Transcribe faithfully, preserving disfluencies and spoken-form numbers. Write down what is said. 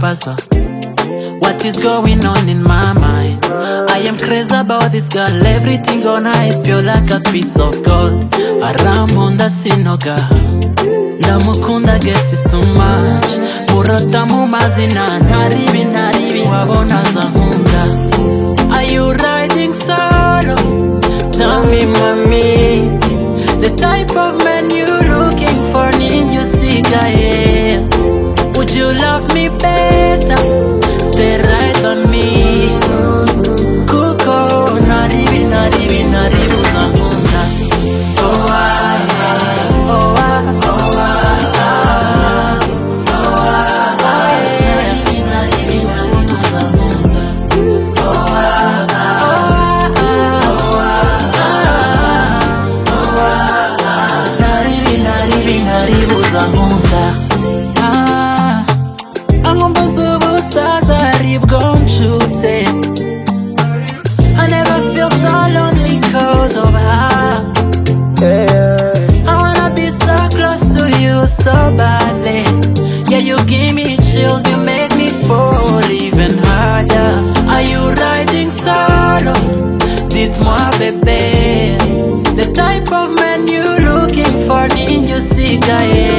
puzzle. What is going on in my mind? I am crazy about this girl. Everything on her is pure like a piece of gold. Aramunda sinoga ndamukunda, guess it's too much. Kurota mu mazina ntaribi ntaribi wabona zankunda. Are you riding solo? Tell me mommy, the type of man you looking for in your cigar, yeah. Would you love me better? Stay right on me. Kuko naribi naribi naribi zankunda. Oh ah, oh ah, oh ah, oh ah, naribi naribi naribi zankunda. Oh ah, oh ah, oh ah, naribi naribi naribi zankunda. Ah, angomba zubusaza aribwo nshutse. I never feel so lonely cause of her. I wanna be so close to you so badly. Yeah, you give me chills, you make me fall even harder. Are you riding solo? Dites-moi bébé, the type of man you looking for in your cigar, yeah.